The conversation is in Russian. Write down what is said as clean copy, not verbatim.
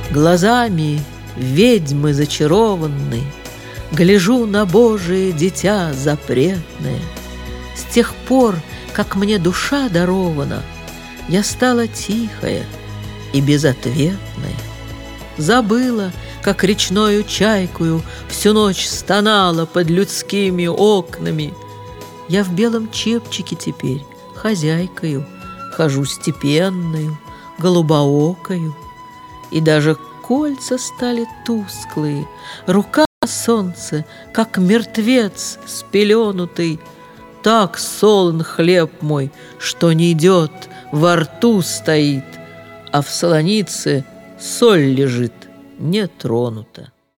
Глазами ведьмы зачарованной гляжу на Божие дитя запретное. С тех пор, как мне душа дарована, я стала тихая и безответная. Забыла, как речною чайкою всю ночь стонала под людскими окнами. Я в белом чепчике теперь хозяйкою хожу степенною, голубоокою, и даже кольца стали тусклые, рука на солнце, как мертвец спеленутый. Так солон хлеб мой, что не идет, во рту стоит, а в солонице соль лежит, не тронута.